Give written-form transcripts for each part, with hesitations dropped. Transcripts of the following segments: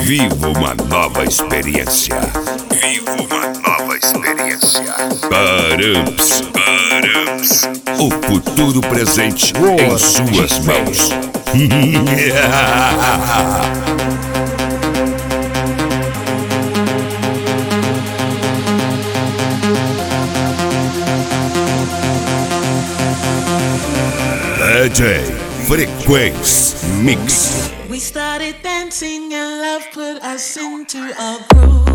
Viva uma nova experiência. Viva uma nova experiência. Params, params. O futuro presente em suas mãos. DJ Frequência Mix. We started dancing and love put us into a groove.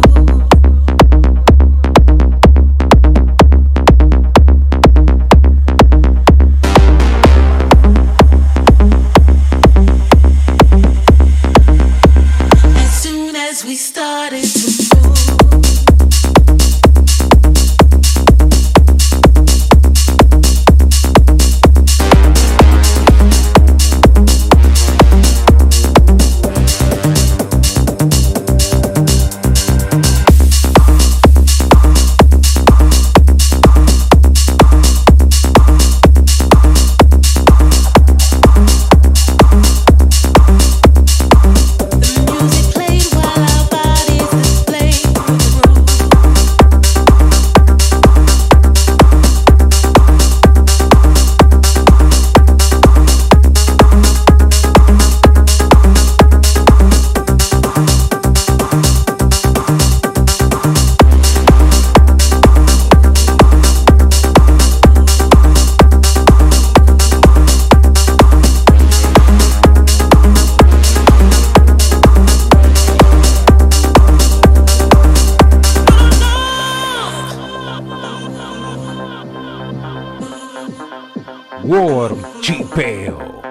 As soon as we started to move. Warm Chipeo.